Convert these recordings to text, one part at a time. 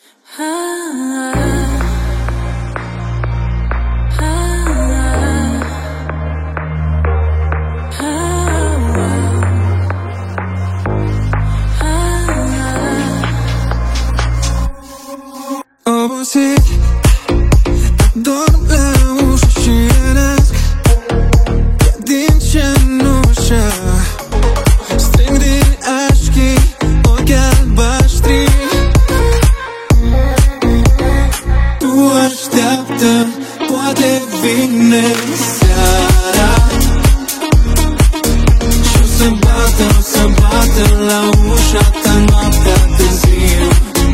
Obosit, dorm la ușă și rănesc, e din cenușă. String din așchi, ochi albaștri. Tu așteaptă, poate vine seara și o să bată la ușa ta noaptea târziu.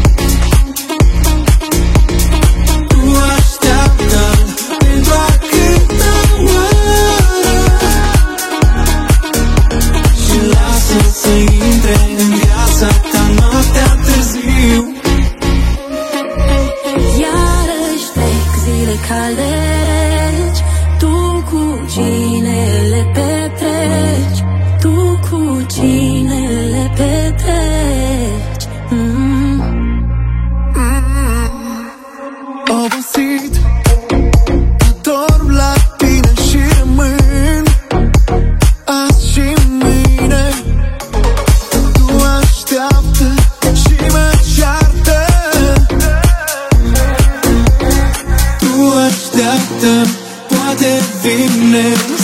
Să intre în viața ta noaptea târziu. Iarăși trec zile calde reci, tu cu cine le petreci, tu cu cine le petreci. Obosit, adorm la tine și rămân azi și mâine. Și mă ceartă. Tu așteaptă, poate vine